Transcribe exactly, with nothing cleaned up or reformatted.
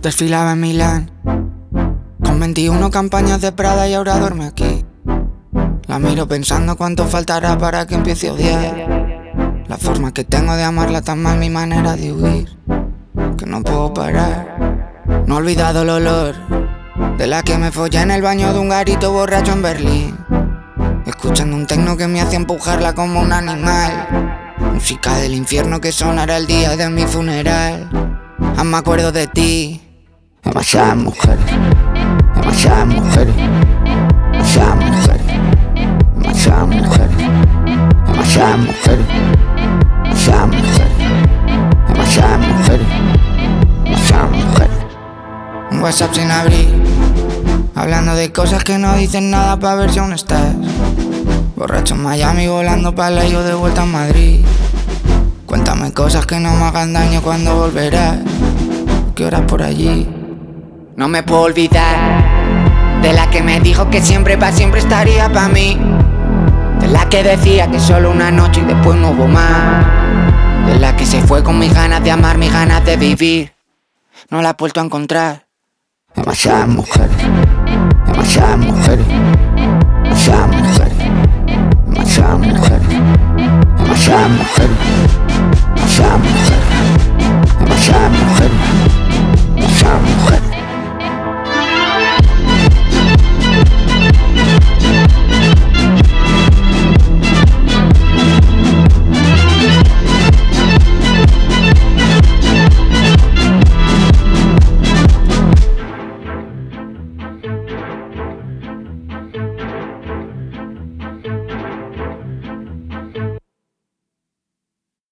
Desfilaba en Milán con veintiuno campañas de Prada y ahora duerme aquí. La miro pensando cuánto faltará para que empiece a odiar la forma que tengo de amarla tan mal, mi manera de huir, que no puedo parar. No he olvidado el olor de la que me follé en el baño de un garito borracho en Berlín, escuchando un tecno que me hacía empujarla como un animal. Música del infierno que sonará el día de mi funeral. Aún me acuerdo de ti. Demasiadas mujeres, demasiadas mujeres, demasiadas mujeres, demasiadas mujeres, demasiadas mujeres, demasiadas mujeres, demasiadas mujeres, demasiadas mujeres. Un WhatsApp sin abrir, hablando de cosas que no dicen nada pa' ver si aún estás. Borracho en Miami, volando pa' la yo de vuelta a Madrid. Cuéntame cosas que no me hagan daño cuando volverás. ¿Qué horas por allí? No me puedo olvidar de la que me dijo que siempre pa' siempre estaría pa' mí, de la que decía que solo una noche y después no hubo más, de la que se fue con mis ganas de amar, mis ganas de vivir. No la he vuelto a encontrar. Demasiadas mujeres, demasiadas mujeres, demasiadas mujeres.